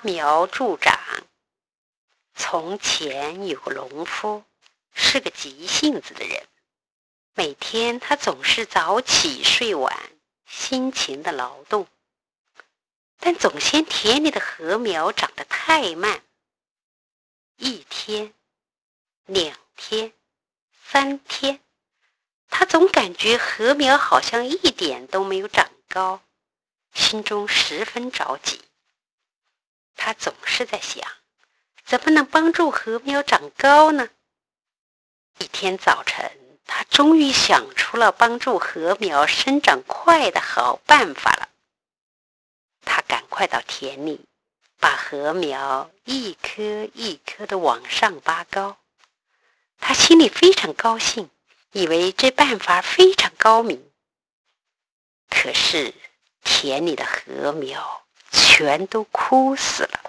苗助长。从前有个农夫，是个急性子的人，每天他总是早起睡晚，辛勤的劳动，但总嫌田里的禾苗长得太慢。一天、2天、3天，他总感觉禾苗好像一点都没有长高，心中十分着急。他总是在想，怎么能帮助禾苗长高呢？一天早晨，他终于想出了帮助禾苗生长快的好办法了。他赶快到田里，把禾苗一颗一颗地往上拔高。他心里非常高兴，以为这办法非常高明。可是田里的禾苗全都枯死了。